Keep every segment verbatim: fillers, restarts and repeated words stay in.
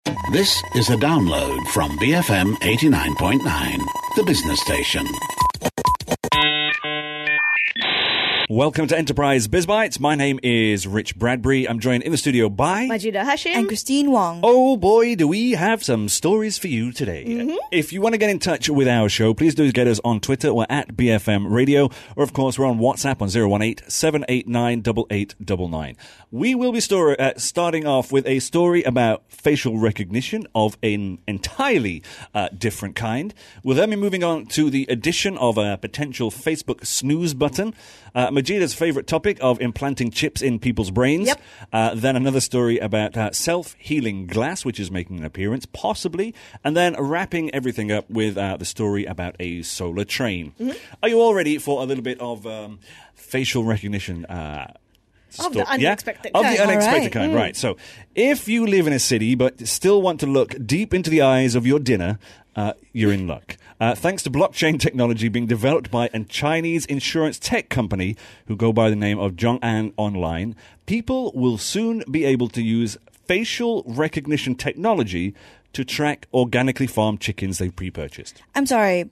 This is a download from B F M eighty-nine point nine, the business station. Welcome to Enterprise BizBytes. My name is Rich Bradbury. I'm joined in the studio by Majida Hashim and Christine Wong. Oh boy, do we have some stories for you today. Mm-hmm. If you want to get in touch with our show, please do get us on Twitter. We're at B F M Radio. Or, of course, we're on WhatsApp on zero one eight, seven eight nine, eight eight nine nine. We will be story, uh, starting off with a story about facial recognition of an entirely uh, different kind. We'll then be moving on to the addition of a potential Facebook snooze button. Uh, Majida's favourite topic of implanting chips in people's brains. Yep. Uh, then another story about uh, self-healing glass, which is making an appearance, possibly. And then wrapping everything up with uh, the story about a solar train. Mm-hmm. Are you all ready for a little bit of um, facial recognition? Uh, Of the unexpected yeah? kind. Of the unexpected right. kind, Mm. right. So if you live in a city but still want to look deep into the eyes of your dinner, uh, you're in luck. Uh, thanks to blockchain technology being developed by a Chinese insurance tech company who go by the name of Zhong'an Online, people will soon be able to use facial recognition technology to track organically farmed chickens they've pre-purchased. I'm sorry.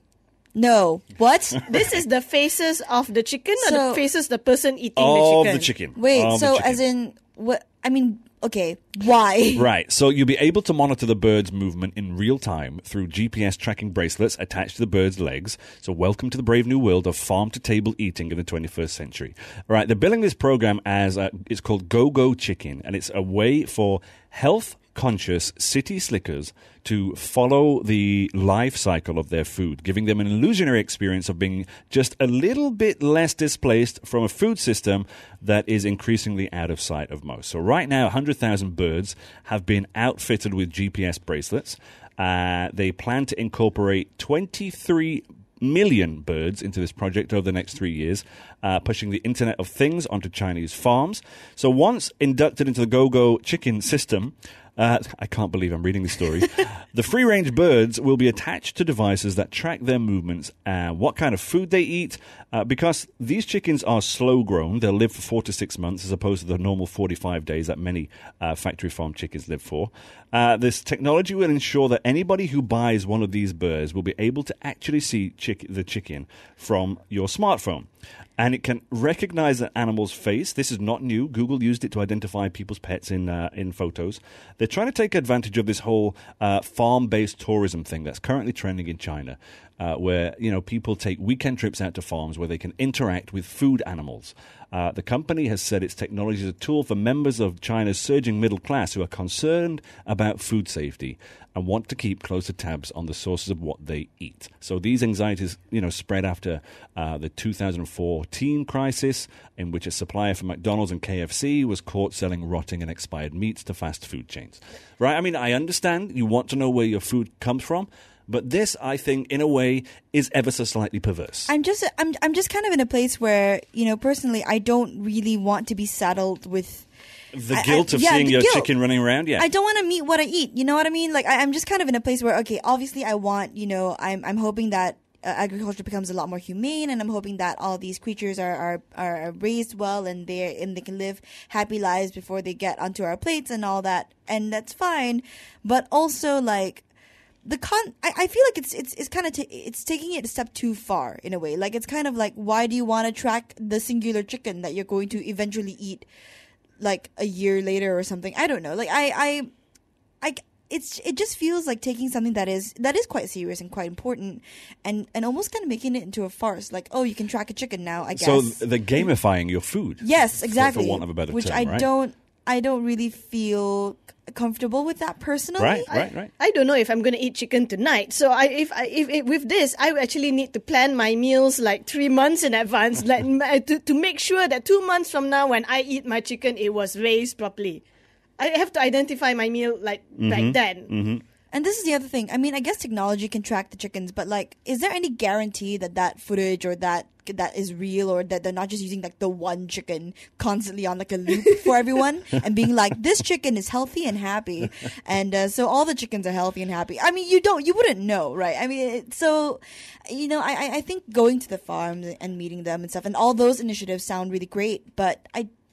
No. What? This is the faces of the chicken or So- the faces the person eating Of the the chicken? chicken. Wait, Of the so chicken. as in, what? I mean, okay, why? Right, so you'll be able to monitor the bird's movement in real time through G P S tracking bracelets attached to the bird's legs. So welcome to the brave new world of farm-to-table eating in the twenty-first century. All right, they're billing this program as, uh, it's called Go Go Chicken, and it's a way for health-conscious city slickers to follow the life cycle of their food, giving them an illusionary experience of being just a little bit less displaced from a food system that is increasingly out of sight of most. So right now, one hundred thousand birds have been outfitted with G P S bracelets. Uh, they plan to incorporate twenty-three million birds into this project over the next three years, uh, pushing the Internet of Things onto Chinese farms. So once inducted into the Go-Go chicken system, Uh, I can't believe I'm reading this story. The free-range birds will be attached to devices that track their movements and what kind of food they eat. Uh, because these chickens are slow-grown, they'll live for four to six months as opposed to the normal forty-five days that many uh, factory-farmed chickens live for. Uh, this technology will ensure that anybody who buys one of these birds will be able to actually see chick- the chicken from your smartphone. And it can recognize an animal's face. This is not new. Google used it to identify people's pets in uh, in photos. They're trying to take advantage of this whole uh, farm-based tourism thing that's currently trending in China, uh, where you know people take weekend trips out to farms where they can interact with food animals. Uh, the company has said its technology is a tool for members of China's surging middle class who are concerned about food safety and want to keep closer tabs on the sources of what they eat. So these anxieties, you know, spread after uh, the two thousand fourteen crisis, in which a supplier for McDonald's and K F C was caught selling rotting and expired meats to fast food chains. Right? I mean, I understand you want to know where your food comes from, but this, I think, in a way, is ever so slightly perverse. I'm just, I'm, I'm just kind of in a place where, you know, personally, I don't really want to be saddled with the I- guilt I- of yeah, seeing the your guilt. chicken running around, yeah. I don't want to meet what I eat. You know what I mean? Like, I, I'm just kind of in a place where, okay, obviously I want, you know, I'm, I'm hoping that uh, agriculture becomes a lot more humane, and I'm hoping that all these creatures are, are, are raised well and they and they can live happy lives before they get onto our plates and all that. And that's fine. But also, like, the con, I, I feel like it's it's it's kind of ta- it's taking it a step too far in a way. Like, it's kind of like, why do you want to track the singular chicken that you're going to eventually eat, like a year later or something? I don't know. Like, I I, I it's it just feels like taking something that is that is quite serious and quite important, and and almost kind of making it into a farce. Like, oh, you can track a chicken now, I guess. So they're gamifying your food. Yes, for- exactly. For, want of a better Which term, I right? don't I don't really feel comfortable with that personally. Right, right, right. I don't know if I'm going to eat chicken tonight. So I, if, I, if, if with this, I actually need to plan my meals like three months in advance, like to, to make sure that two months from now, when I eat my chicken, it was raised properly. I have to identify my meal like Mm-hmm. back then. Mm-hmm. And this is the other thing. I mean, I guess technology can track the chickens, but like, is there any guarantee that that footage or that that is real, or that they're not just using like the one chicken constantly on like a loop for everyone and being like, this chicken is healthy and happy, and uh, so all the chickens are healthy and happy? I mean, you don't, you wouldn't know, right? I mean, it, so you know, I I think going to the farms and meeting them and stuff, and all those initiatives sound really great, but I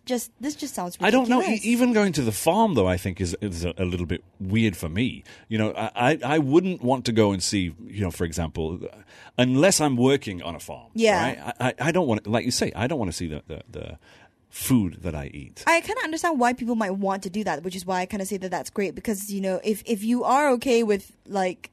just this just sounds I don't ridiculous. know. E- even going to the farm, though, I think is is a, a little bit weird for me. You know, I, I I wouldn't want to go and see, you know, for example, unless I'm working on a farm. Yeah. Right? I, I I don't want, like you say, I don't want to see the the, the food that I eat. I kind of understand why people might want to do that, which is why I kind of say that that's great, because, you know, if if you are okay with like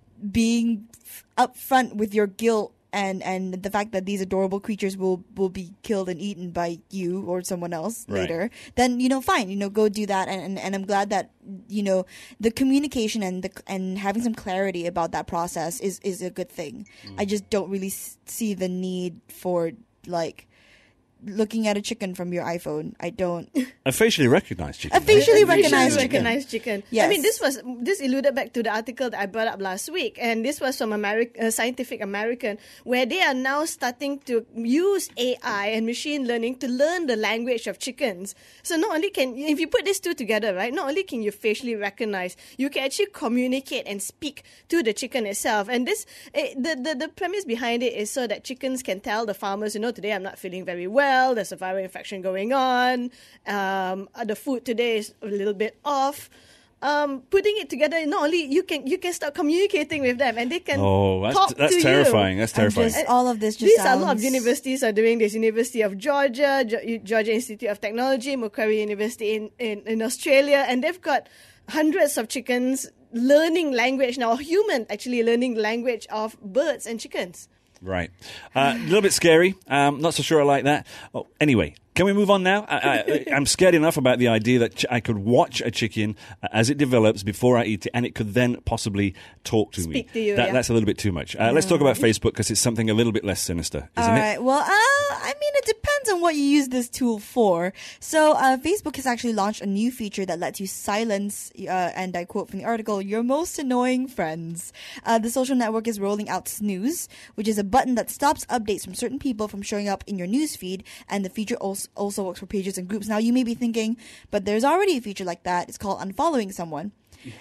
being f- upfront with your guilt and and the fact that these adorable creatures will will be killed and eaten by you or someone else Right. later, then, you know, fine, you know, go do that. And, and and I'm glad that, you know, the communication and the and having some clarity about that process is is a good thing. Mm. I just don't really s- see the need for like looking at a chicken from your iPhone. I don't. A facially recognized chicken. A facially right? recognized Facially chicken. recognized chicken. Yes. I mean, this was this alluded back to the article that I brought up last week, and this was from Ameri- uh, Scientific American, where they are now starting to use A I and machine learning to learn the language of chickens. So not only can, if you put these two together, right, not only can you facially recognize, you can actually communicate and speak to the chicken itself. And this, eh, the, the the premise behind it is so that chickens can tell the farmers, you know, today I'm not feeling very well. There's a viral infection going on. Um, the food today is a little bit off. Um, putting it together, not only you can you can start communicating with them, and they can Oh, that's talk that's to terrifying. you. That's I'm terrifying. just- all of this just These sounds... are a lot of universities are doing this. University of Georgia, Ge- Georgia Institute of Technology, Macquarie University in, in, in Australia, and they've got hundreds of chickens learning language now. A human actually learning language of birds and chickens. Right. Uh, a little bit scary. Um, not so sure I like that. Oh, anyway, can we move on now? I, I, I'm scared enough about the idea that ch- I could watch a chicken uh, as it develоps before I eat it, and it could then possibly talk to me. Speak to you, That, yeah. That's a little bit too much. Uh, Let's talk about Facebook, because it's something a little bit less sinister, isn't All it? right. Well, uh, I mean, it depends on what you use this tool for. So, uh, Facebook has actually launched a new feature that lets you silence, uh, and I quote from the article, your most annoying friends. Uh, the social network is rolling out Snooze, which is a button that stops updates from certain people from showing up in your news feed, and the feature also, also works for pages and groups. Now, you may be thinking, but there's already a feature like that. It's called unfollowing someone.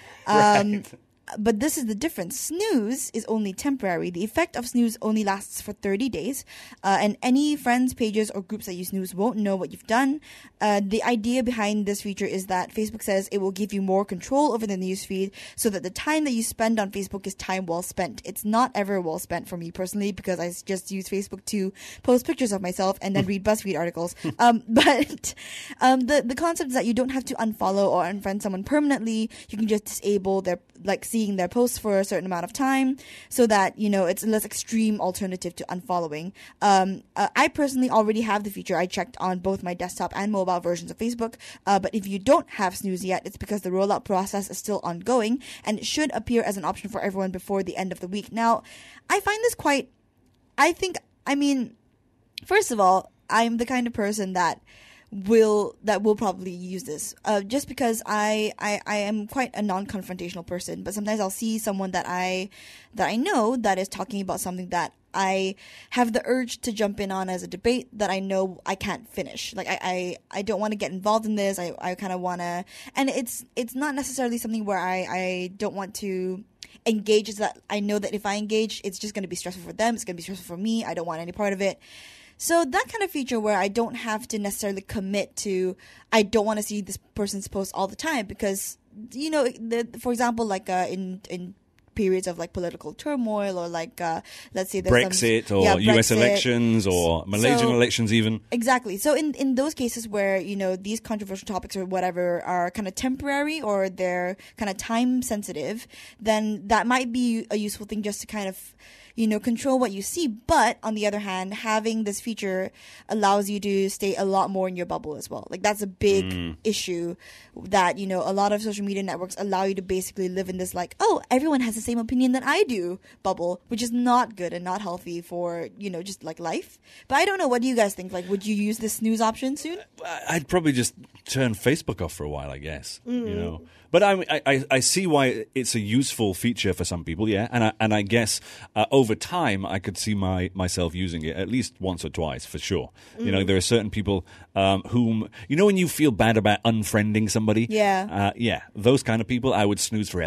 Um, Right. But this is the difference. Snooze is only temporary. The effect of snooze only lasts for thirty days. Uh, and any friends, pages, or groups that you snooze won't know what you've done. Uh, the idea behind this feature is that Facebook says it will give you more control over the newsfeed so that the time that you spend on Facebook is time well spent. It's not ever well spent for me personally, because I just use Facebook to post pictures of myself and then read BuzzFeed articles. Um, but um, the, the concept is that you don't have to unfollow or unfriend someone permanently. You can just disable their, like, seeing their posts for a certain amount of time, so that, you know, it's a less extreme alternative to unfollowing. Um, uh, I personally already have the feature. I checked on both my desktop and mobile versions of Facebook. Uh, but if you don't have Snooze yet, it's because the rollout process is still ongoing, and it should appear as an option for everyone before the end of the week. Now, I find this quite, I think, I mean, first of all, I'm the kind of person that will that will probably use this, uh, just because I, I I am quite a non-confrontational person, but sometimes I'll see someone that I that I know that is talking about something that I have the urge to jump in on as a debate that I know I can't finish. Like I I, I don't want to get involved in this. I, I kind of want to, and it's it's not necessarily something where I, I don't want to engage, is that I know that if I engage, it's just going to be stressful for them. It's going to be stressful for me. I don't want any part of it. So that kind of feature where I don't have to necessarily commit to, I don't want to see this person's post all the time, because, you know, the, for example, like uh, in in periods of like political turmoil, or like uh, let's say there's Brexit, some, or yeah, U S Brexit. elections, or Malaysian So- elections even. Exactly. So in, in those cases where, you know, these controversial topics or whatever are kind of temporary, or they're kind of time sensitive, then that might be a useful thing just to kind of, you know, control what you see. But on the other hand, having this feature allows you to stay a lot more in your bubble as well. Like, that's a big Mm. issue, that, you know, a lot of social media networks allow you to basically live in this, like, oh, everyone has the same opinion that I do bubble, which is not good and not healthy for, you know, just like life. But I don't know. What do you guys think? Like, would you use this snooze option soon? I'd probably just turn Facebook off for a while, I guess. You know, but I, I I see why it's a useful feature for some people, yeah. And I and I guess uh, over time I could see my myself using it at least once or twice for sure. You know, there are certain people um, whom, you know, when you feel bad about unfriending somebody, Yeah. uh, yeah, those kind of people I would snooze forever.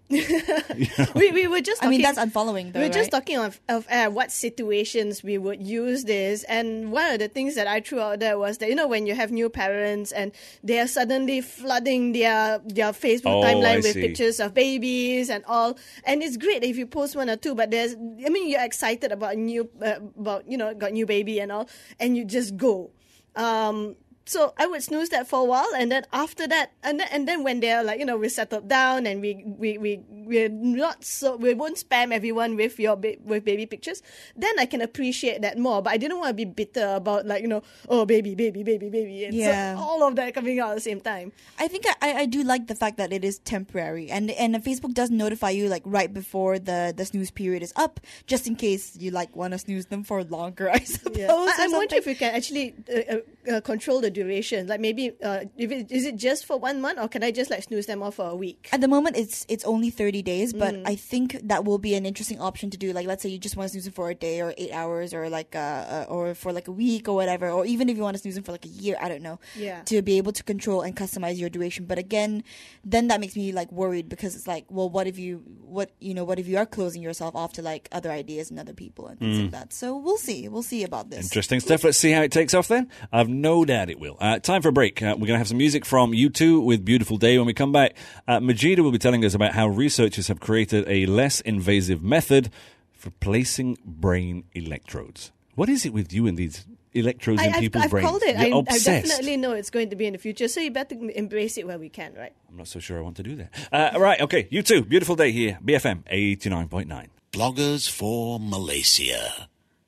we, we were just I mean, talking- that's unfollowing, though, We were just right? talking of, of uh, what situations we would use this. And one of the things that I threw out there was that, you know, when you have new parents and they are suddenly flooding their, their Facebook Oh, timeline I with see. pictures of babies and all. And it's great if you post one or two, but there's, I mean, you're excited about new, uh, about, you know, got new baby and all, and you just go. Um, So I would snooze that for a while, and then after that, and then, and then when they're like, you know, we're settled down and we we we we're not so we won't spam everyone with your ba- with baby pictures, then I can appreciate that more. But I didn't want to be bitter about like, you know, oh baby baby baby baby, and Yeah. so all of that coming out at the same time. I think I, I do like the fact that it is temporary, and and Facebook does notify you like right before the, the snooze period is up, just in case you like want to snooze them for longer. I suppose. Yeah. or I, I'm wondering something. if you can actually uh, uh, uh, control the duration. Like maybe uh, if it, is it just for one month, or can I just like snooze them off for a week? At the moment, it's it's only thirty days, but Mm. I think that will be an interesting option to do. Like, let's say you just want to snooze them for a day or eight hours, or like uh, uh or for like a week or whatever, or even if you want to snooze them for like a year, I don't know. Yeah. To be able to control and customize your duration, but again, then that makes me like worried because it's like, well, what if you what you know what if you are closing yourself off to like other ideas and other people and things Mm. like that. So we'll see, we'll see about this. Interesting stuff. Let's see how it takes off then. I've no doubt it will. Uh, time for a break. Uh, we're going to have some music from U two with Beautiful Day. When we come back, uh, Majida will be telling us about how researchers have created a less invasive method for placing brain electrodes. What is it with you and these electrodes in I, I've, people's I've brains? called it. You're I, I obsessed. definitely know it's going to be in the future, so you better embrace it where we can, right? I'm not so sure I want to do that. Uh, right, okay. U two, Beautiful Day here. B F M eighty-nine point nine. Bloggers for Malaysia.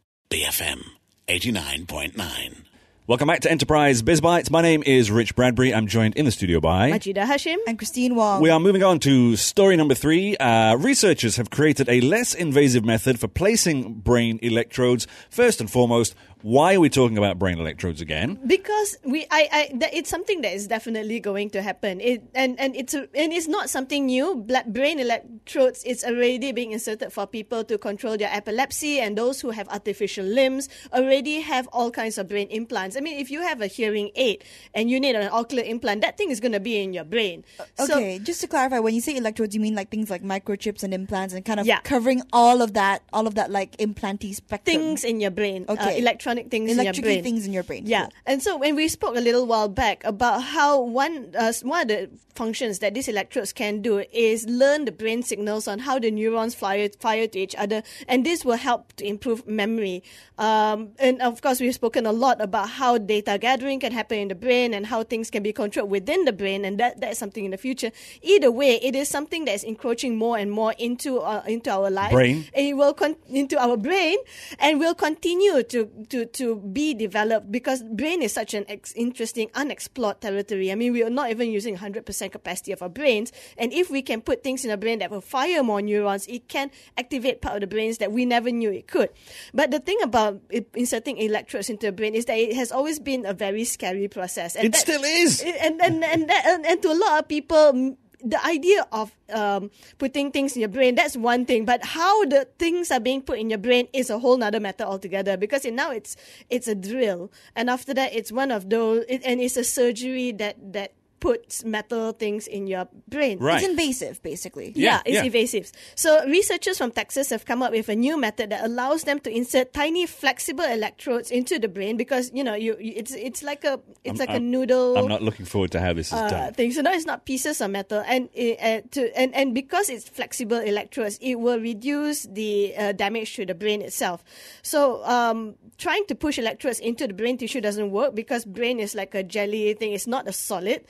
B F M eighty-nine point nine. Welcome back to Enterprise Biz Bites. My name is Rich Bradbury. I'm joined in the studio by... Majida Hashim. And Christine Wong. We are moving on to story number three. Uh, researchers have created a less invasive method for placing brain electrodes. First and foremost, why are we talking about brain electrodes again? Because we, I, I, that it's something that is definitely going to happen. It and and it's a, and it's not something new. Bla- brain electrodes, it's already being inserted for people to control their epilepsy, and those who have artificial limbs already have all kinds of brain implants. I mean, if you have a hearing aid and you need an ocular implant, that thing is going to be in your brain. So- Okay, just to clarify, when you say electrodes, you mean like things like microchips and implants, and kind of Yeah. covering all of that, all of that like implanty spectrum. things in your brain, uh, Okay. electronic things in your Electrically brain. things in your brain. Yeah, Cool. and so when we spoke a little while back about how one uh, one of the functions that these electrodes can do is learn the brain signals on how the neurons fire fire to each other, and this will help to improve memory. Um, and of course, we've spoken a lot about how data gathering can happen in the brain and how things can be controlled within the brain, and that that is something in the future. Either way, it is something that is encroaching more and more into uh, into our life. Brain. And it will con- into our brain, and will continue to to to be developed because brain is such an ex- interesting unexplored territory. I mean, we are not even using one hundred percent capacity of our brains, and if we can put things in our brain that will fire more neurons, it can activate part of the brains that we never knew it could. But the thing about it, inserting electrodes into the brain is that it has always been a very scary process. And It that- still is. and and and, that, and and to a lot of people, the idea of um, putting things in your brain, that's one thing, but how the things are being put in your brain is a whole nother matter altogether, because it, now it's it's a drill, and after that it's one of those it, and it's a surgery that that puts metal things in your brain. Right. It's invasive, basically. Yeah, Yeah, it's yeah. invasive. So researchers from Texas have come up with a new method that allows them to insert tiny flexible electrodes into the brain, because you know you, you it's it's like a it's I'm- like a I'm- noodle. I'm not looking forward to how this is uh, done. thing. So now it's not pieces of metal, and it, uh, to and, and because it's flexible electrodes, it will reduce the uh, damage to the brain itself. So um, trying to push electrodes into the brain tissue doesn't work because brain is like a jelly thing. It's not a solid,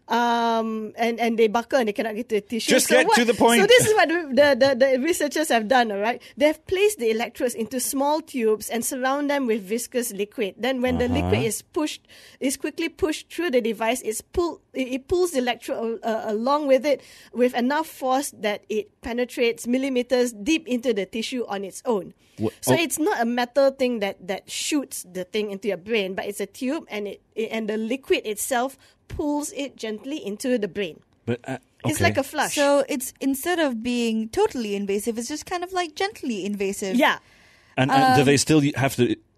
um, and and they buckle and they cannot get to the tissue. Just So get what- to the point. So this is what the, the, the researchers have done. All right, they have placed the electrodes into small tubes and surround them with viscous liquid. Then when the Uh-huh. liquid is pushed, is quickly pushed through the device, it's pull, it, it pulls the electrode uh, along with it with enough force that it penetrates millimeters deep into the tissue on its own. Wha- So oh. it's not a metal thing that, that shoots the thing into your brain, but it's a tube, and it, it and the liquid itself pulls it gently into the brain. But uh, It's okay. like a flush. So it's instead of being totally invasive, it's just kind of like gently invasive. yeah. And, and Um, do they still have to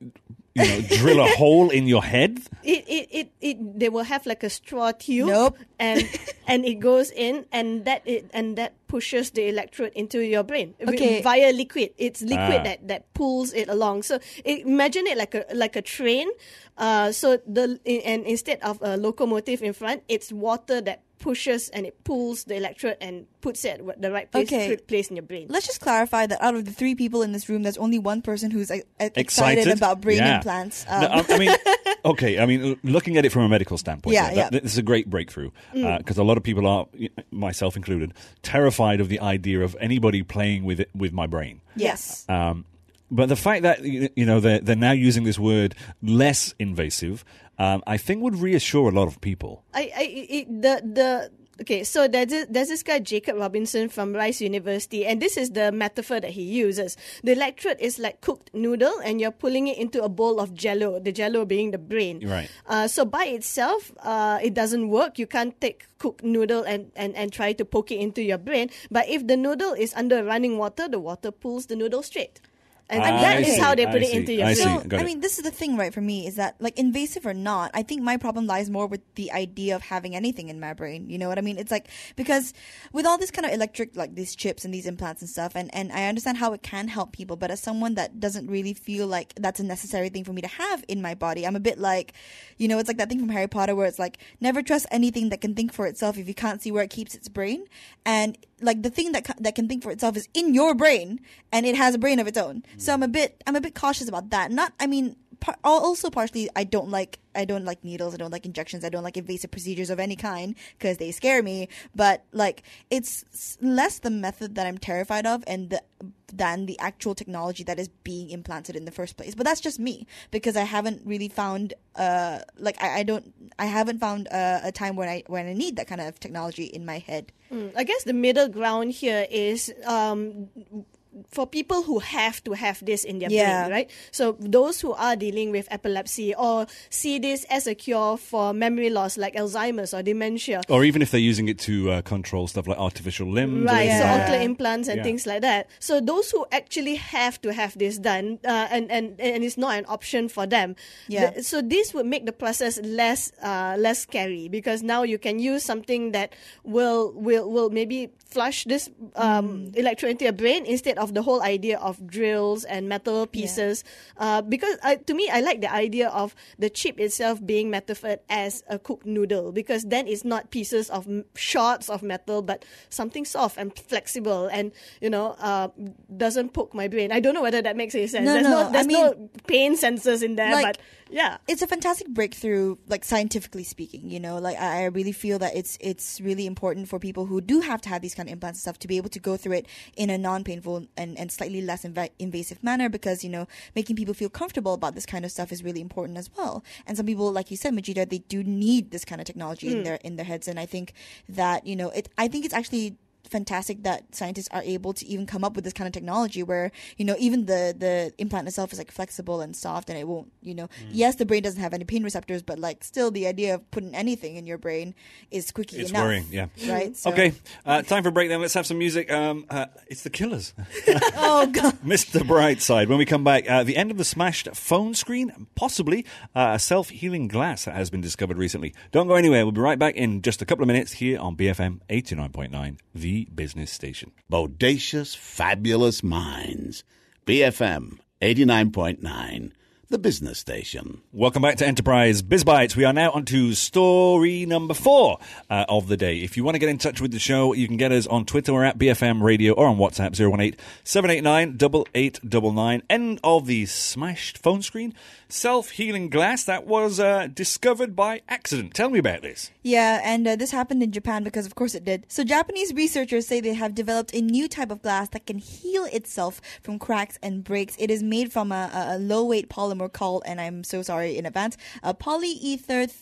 you know, drill a hole in your head? It, it, it, it, they will have like a straw tube. Nope. And and it goes in, and that it, and that pushes the electrode into your brain Okay. via liquid. It's liquid Ah. that, that pulls it along. So it, imagine it like a like a train. Uh, so the and instead of a locomotive in front, it's water that pushes and it pulls the electrode and puts it at the right place, Okay. place in your brain. Let's just clarify that out of the three people in this room, there's only one person who's uh, excited, Excited about brain Yeah. implants. No, Um, I, I mean, okay. I mean, looking at it from a medical standpoint, Yeah, that- yeah. this is a great breakthrough because a lot of people are, myself included, terrified of the idea of anybody playing with it with my brain. yes. Um, but the fact that you you know they're they're now using this word less invasive, um, I think would reassure a lot of people. I, I it, the the okay. So there's this, there's this guy Jacob Robinson from Rice University, and this is the metaphor that he uses. The electrode is like cooked noodle, and you're pulling it into a bowl of Jello. The Jello being the brain. Right. Uh, so by itself, uh, it doesn't work. You can't take cooked noodle and, and, and try to poke it into your brain. But if the noodle is under running water, the water pulls the noodle straight. And Ah, that I is see, how they I put it see, into your I brain. see. So, Got I it. mean, this is the thing, right, for me, is that, like, invasive or not, I think my problem lies more with the idea of having anything in my brain. You know what I mean? It's like, because with all this kind of electric, like, these chips and these implants and stuff, and, and I understand how it can help people, but as someone that doesn't really feel like that's a necessary thing for me to have in my body, I'm a bit like, you know, it's like that thing from Harry Potter where it's like, never trust anything that can think for itself if you can't see where it keeps its brain. And, like, the thing that ca- that can think for itself is in your brain, and it has a brain of its own. So I'm a bit I'm a bit cautious about that. Not, I mean, par- also partially I don't like I don't like needles. I don't like injections. I don't like invasive procedures of any kind because they scare me. But like, it's s- less the method that I'm terrified of, and the than the actual technology that is being implanted in the first place. But that's just me because I haven't really found uh like I, I don't I haven't found uh, a time when I when I need that kind of technology in my head. Mm, I guess the middle ground here is um, for people who have to have this in their Yeah. brain, right? So those who are dealing with epilepsy or see this as a cure for memory loss like Alzheimer's or dementia. Or even if they're using it to uh, control stuff like artificial limbs. or Right, anything so like Yeah. ocular that. implants and Yeah. things like that. So those who actually have to have this done, uh, and, and and it's not an option for them. Yeah. The- so this would make the process less uh, less scary because now you can use something that will will will maybe flush this um, electrode into your brain instead of the whole idea of drills and metal pieces. Uh, because I, to me, I like the idea of the chip itself being metaphor as a cooked noodle because then it's not pieces of m- shards of metal, but something soft and flexible and, you know, uh, doesn't poke my brain. I don't know whether that makes any sense. No, there's no, no, there's I no pain sensors in there, like- but yeah. It's a fantastic breakthrough, like scientifically speaking. You know, like I I really feel that it's it's really important for people who do have to have these kind of implants and stuff to be able to go through it in a non-painful and, and slightly less inv- invasive manner because, you know, making people feel comfortable about this kind of stuff is really important as well. And some people, like you said, Majida, they do need this kind of technology in their in their heads. And I think that, you know, it. I think it's actually fantastic that scientists are able to even come up with this kind of technology where, you know, even the the implant itself is like flexible and soft and it won't, you know, yes, the brain doesn't have any pain receptors, but like still the idea of putting anything in your brain is squeaky It's enough. worrying, yeah. Right? So- Okay, uh, time for a break then. Let's have some music. Um, uh, it's The Killers. Oh, God. Mister Brightside. When we come back, uh, the end of the smashed phone screen, possibly uh, a self-healing glass that has been discovered recently. Don't go anywhere. We'll be right back in just a couple of minutes here on B F M eighty-nine point nine, the business station. Bodacious, fabulous minds. B F M eighty-nine point nine, the business station. Welcome back to Enterprise Biz Bites. We are now on to story number four uh, of the day. If you want to get in touch with the show, you can get us on Twitter or at B F M Radio or on WhatsApp zero one eight, seven eight nine, eight eight nine nine. End of the smashed phone screen. Self-healing glass that was uh, discovered by accident. Tell me about this. Yeah, and uh, this happened in Japan because, of course, it did. So Japanese researchers say they have developed a new type of glass that can heal itself from cracks and breaks. It is made from a, a low-weight polymer called, and I'm so sorry in advance, a polyether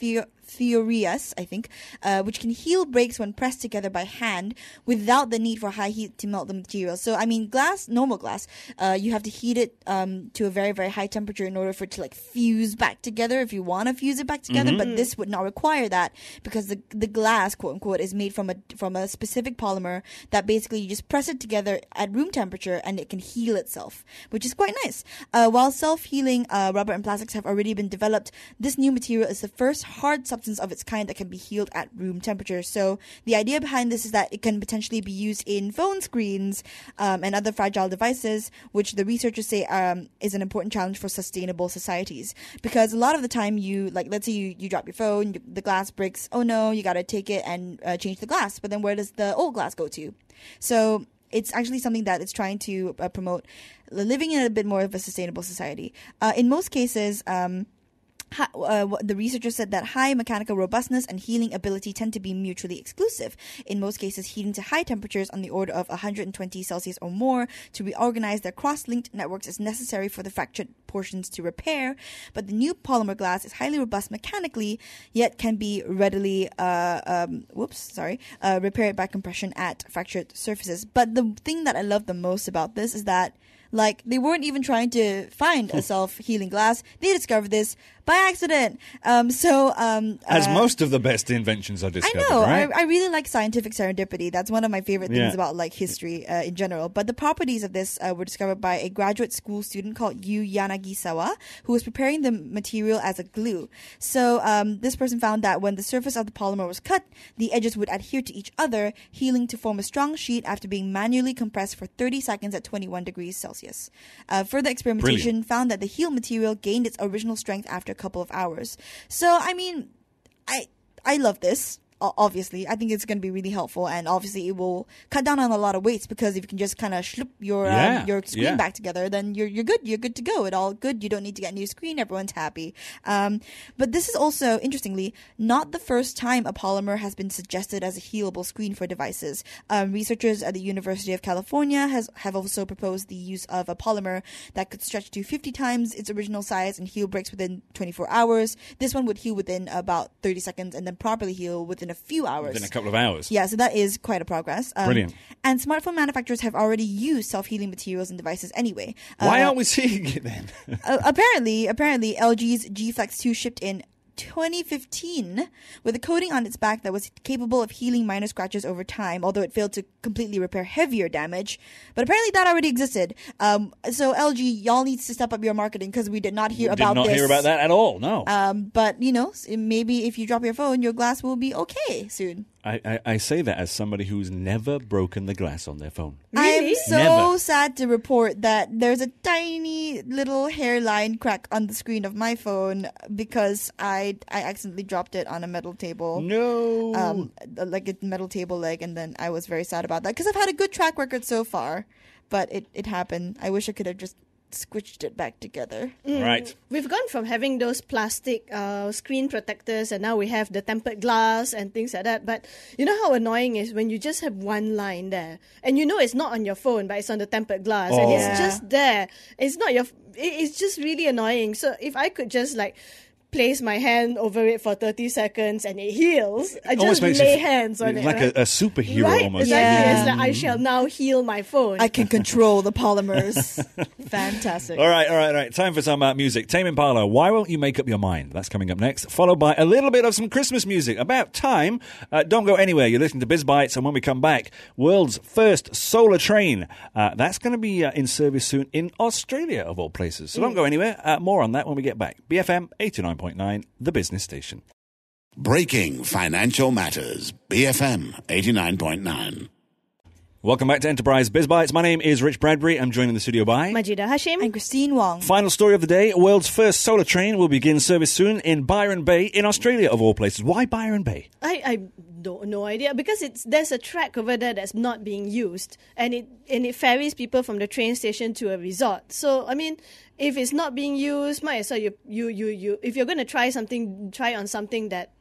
Theorius, I think, uh, which can heal breaks when pressed together by hand without the need for high heat to melt the material. So, I mean, glass, normal glass, uh, you have to heat it um, to a very, very high temperature in order for it to like fuse back together if you want to fuse it back together. Mm-hmm. But this would not require that because the the glass, quote unquote, is made from a from a specific polymer that basically you just press it together at room temperature and it can heal itself, which is quite nice. Uh, while self-healing uh, rubber and plastics have already been developed, this new material is the first hard substance of its kind that can be healed at room temperature. So the idea behind this is that it can potentially be used in phone screens um, and other fragile devices, which the researchers say um, is an important challenge for sustainable societies. Because a lot of the time, you like, let's say you, you drop your phone, you, the glass breaks. Oh no, you got to take it and uh, change the glass. But then where does the old glass go to? So it's actually something that it's trying to uh, promote living in a bit more of a sustainable society. Uh, in most cases, um, Ha, uh, the researchers said that high mechanical robustness and healing ability tend to be mutually exclusive. In most cases, heating to high temperatures on the order of one hundred twenty Celsius or more to reorganize their cross-linked networks is necessary for the fractured portions to repair. But the new polymer glass is highly robust mechanically, yet can be readily uh, um, whoops, sorry, uh, repaired by compression at fractured surfaces. But the thing that I love the most about this is that, like, they weren't even trying to find a self-healing glass. They discovered this by accident. Um, so, um, As uh, most of the best inventions are discovered, I know. right? I, I really like scientific serendipity. That's one of my favorite things Yeah. about like history uh, in general. But the properties of this uh, were discovered by a graduate school student called Yu Yanagisawa, who was preparing the material as a glue. So um, this person found that when the surface of the polymer was cut, the edges would adhere to each other, healing to form a strong sheet after being manually compressed for thirty seconds at twenty-one degrees Celsius. Uh, further experimentation Brilliant. found that the healed material gained its original strength after a couple of hours. So, I mean, I I love this. o- Obviously, I think it's going to be really helpful, and obviously, it will cut down on a lot of weights because if you can just kind of slip your Yeah, um, your screen yeah. back together, then you're you're good. You're good to go. It all good. You don't need to get a new screen. Everyone's happy. Um, but this is also interestingly not the first time a polymer has been suggested as a healable screen for devices. Um, researchers at the University of California has have also proposed the use of a polymer that could stretch to fifty times its original size and heal breaks within twenty-four hours. This one would heal within about thirty seconds and then properly heal within a few hours. Within a couple of hours. Yeah, so that is quite a progress. Um, Brilliant. And smartphone manufacturers have already used self-healing materials in devices anyway. Why Uh, aren't we seeing it then? uh, apparently, apparently, L G's G Flex two shipped in twenty fifteen with a coating on its back that was capable of healing minor scratches over time, although it failed to completely repair heavier damage. But apparently that already existed. Um, so L G, y'all needs to step up your marketing because we did not hear Did about not this. hear about that at all, no. Um, but, you know, s- maybe if you drop your phone, your glass will be okay soon. I, I, I say that as somebody who's never broken the glass on their phone. Really? I'm so Never. sad to report that there's a tiny little hairline crack on the screen of my phone because I I accidentally dropped it on a metal table. No. Um, like a metal table leg, and then I was very sad about that because I've had a good track record so far, but it, it happened. I wish I could have just squished it back together. Right. We've gone from having those plastic uh, screen protectors, and now we have the tempered glass and things like that. But you know how annoying it is when you just have one line there, and you know it's not on your phone, but it's on the tempered glass, and Oh. it's Yeah. just there. It's not your. it- It's just really annoying. So if I could just like place my hand over it for thirty seconds and it heals, I Almost just makes lay you f- hands on it. like right? a, a superhero right? almost. Exactly. Yeah. It's like I shall now heal my phone. I can control the polymers. Fantastic. All right, all right, all right. Time for some uh, music. Tame Impala, Why Won't You Make Up Your Mind? That's coming up next, followed by a little bit of some Christmas music. About time. Uh, don't go anywhere. You're listening to Biz Bites, and when we come back, world's first solar train. Uh, that's going to be uh, in service soon in Australia, of all places. So don't go anywhere. Uh, more on that when we get back. B F M eighty-nine point nine, the business station. Breaking financial matters. B F M eighty-nine point nine. Welcome back to Enterprise Biz Bites. My name is Rich Bradbury. I'm joined in the studio by... Majida Hashim. And Christine Wong. Final story of the day. World's first solar train will begin service soon in Byron Bay in Australia, of all places. Why Byron Bay? I, I don't no idea because it's there's a track over there that's not being used, and it and it ferries people from the train station to a resort. So I mean, if it's not being used, might as well you you you, you if you're going to try something, try on something that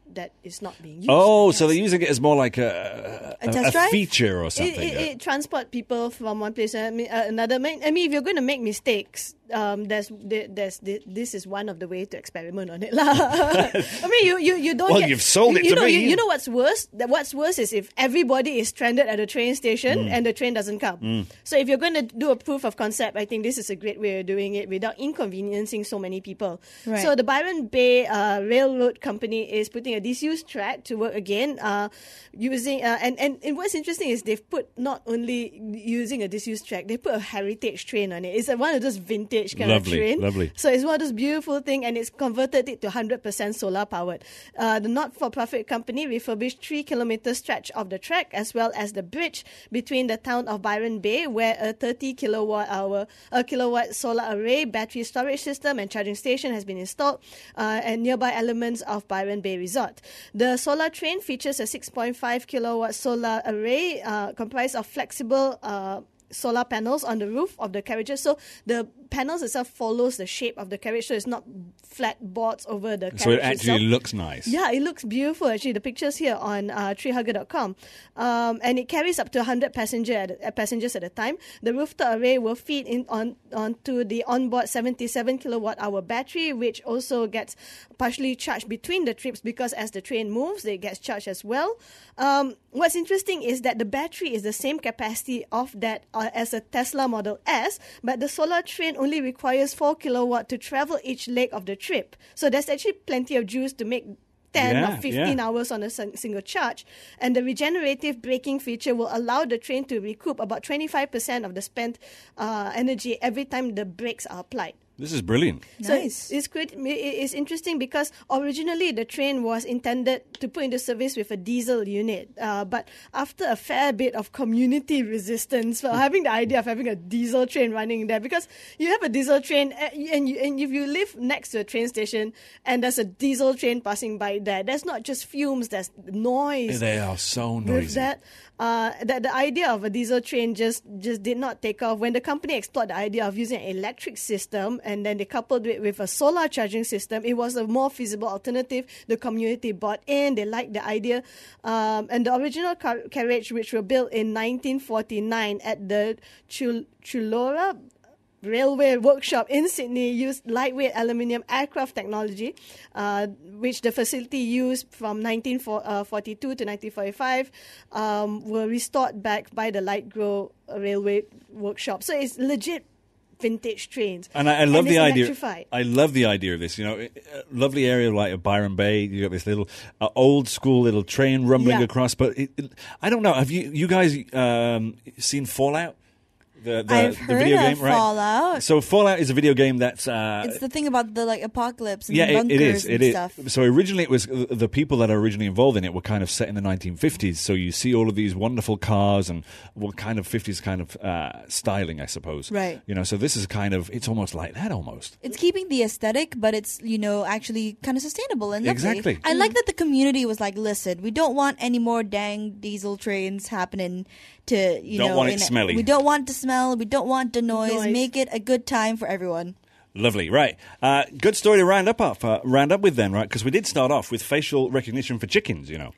that is not being used. Oh, Yes. so they're using it as more like a, A test drive? feature or It, something. it, yeah. it transport people from one place to uh, another. I mean, I mean, if you're going to make mistakes, um, there's, there's, this is one of the ways to experiment on it, lah. I mean, you, you, you don't. Well, get, you've sold you, it you to know, me. You, you know what's worse? That what's worse is if everybody is stranded at a train station Mm. and the train doesn't come. So if you're going to do a proof of concept, I think this is a great way of doing it without inconveniencing so many people. Right. So the Byron Bay uh, Railroad Company is putting a disused track to work again, uh, using uh, and, and and what's interesting is they've put not only using a disused track, they put a heritage train on it. It's a, one of those vintage kind Lovely, of train. lovely. So it's one of those beautiful things, and it's converted it to one hundred percent solar powered. Uh, the not-for-profit company refurbished three kilometer stretch of the track as well as the bridge between the town of Byron Bay, where a thirty kilowatt hour, a kilowatt solar array, battery storage system, and charging station has been installed, uh, and nearby elements of Byron Bay Resort. The solar train features a six point five kilowatt solar array uh, comprised of flexible uh, solar panels on the roof of the carriages. So the panels itself follows the shape of the carriage, so it's not flat boards over the carriage So it actually itself. looks nice. Yeah, it looks beautiful. Actually, the pictures here on uh, tree hugger dot com, um, and it carries up to one hundred passenger at, uh, passengers at a time. The rooftop array will feed in on onto the onboard seventy-seven kilowatt hour battery, which also gets partially charged between the trips because as the train moves, it gets charged as well. Um, what's interesting is that the battery is the same capacity of that uh, as a Tesla Model S, but the solar train only requires four kilowatt to travel each leg of the trip. So there's actually plenty of juice to make ten Yeah, or fifteen yeah. hours on a sin- single charge. And the regenerative braking feature will allow the train to recoup about twenty-five percent of the spent uh, energy every time the brakes are applied. This is brilliant. So Nice. it's, great, it's interesting because originally the train was intended to put into service with a diesel unit. Uh, but after a fair bit of community resistance for having the idea of having a diesel train running there, because you have a diesel train uh, and, you, and if you live next to a train station and there's a diesel train passing by there, there's not just fumes, there's noise. They are so With noisy. that, uh, that the idea of a diesel train just just did not take off. When the company explored the idea of using an electric system and then they coupled it with a solar charging system, it was a more feasible alternative. The community bought in, they liked the idea. Um, and the original car- carriage, which were built in nineteen forty-nine at the Chul- Chullora Railway Workshop in Sydney, used lightweight aluminium aircraft technology, uh, which the facility used from nineteen forty-two to nineteen forty-five, um, were restored back by the Lightgrow Railway Workshop. So it's legit vintage trains. And I, I love and the it's idea. electrified. I love the idea of this. You know, a lovely area like Byron Bay. You got this little uh, old school little train rumbling Yeah. across. But it, it, I don't know. Have you you guys um, seen Fallout? The, the, I've the heard video of game, right? Fallout. So Fallout is a video game that's uh, It's the thing about the like apocalypse and yeah, the it, bunkers it is. and It is. stuff. So originally, it was uh, the people that are originally involved in it were kind of set in the nineteen fifties. So you see all of these wonderful cars and what kind of fifties kind of uh, styling, I suppose. Right. You know, so this is kind of it's almost like that almost. It's keeping the aesthetic, but it's, you know, actually kind of sustainable and lovely. Exactly. I like that the community was like, listen, we don't want any more dang diesel trains happening to, you Don't know. want it in- smelly. We don't want the smell. We don't want the noise. Noise. Make it a good time for everyone. Lovely, right? Uh, good story to round up off, uh, round up with then, right? Because we did start off with facial recognition for chickens, you know.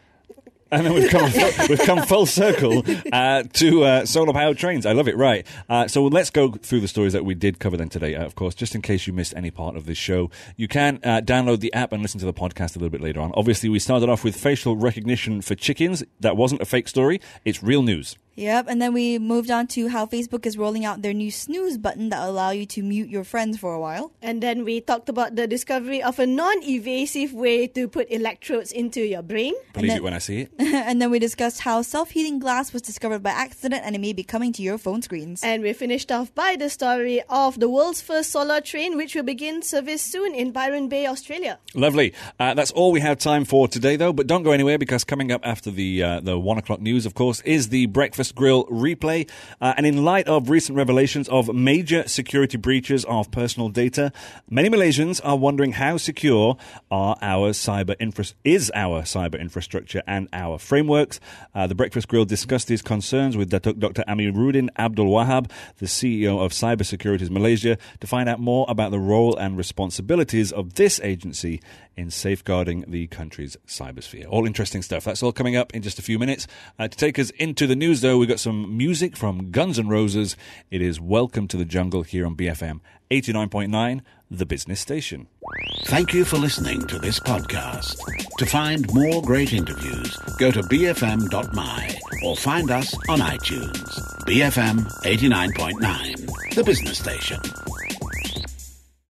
And then we've come we've come full circle uh, to uh, solar powered trains. I love it. Right. Uh, so let's go through the stories that we did cover then today. Uh, of course, just in case you missed any part of this show, you can uh, download the app and listen to the podcast a little bit later on. Obviously, we started off with facial recognition for chickens. That wasn't a fake story. It's real news. Yep, and then we moved on to how Facebook is rolling out their new snooze button that will allow you to mute your friends for a while. And then we talked about the discovery of a non-evasive way to put electrodes into your brain. Believe then- it when I see it. And then we discussed how self-heating glass was discovered by accident and it may be coming to your phone screens. And we finished off by the story of the world's first solar train, which will begin service soon in Byron Bay, Australia. Lovely. Uh, that's all we have time for today, though. But don't go anywhere because coming up after the uh, the one o'clock news, of course, is the breakfast Breakfast Grill replay. Uh, and in light of recent revelations of major security breaches of personal data, many Malaysians are wondering how secure are our cyber infra- is our cyber infrastructure and our frameworks. Uh, the Breakfast Grill discussed these concerns with Datuk Doctor Amiruddin Abdul Wahab, the C E O of Cybersecurities Malaysia, to find out more about the role and responsibilities of this agency in safeguarding the country's cybersphere. All interesting stuff. That's all coming up in just a few minutes. Uh, to take us into the news, though, we've got some music from Guns N' Roses. It is Welcome to the Jungle here on B F M eighty-nine point nine, the business station. Thank you for listening to this podcast. To find more great interviews, go to b f m dot m y or find us on iTunes. B F M eighty-nine point nine, the business station.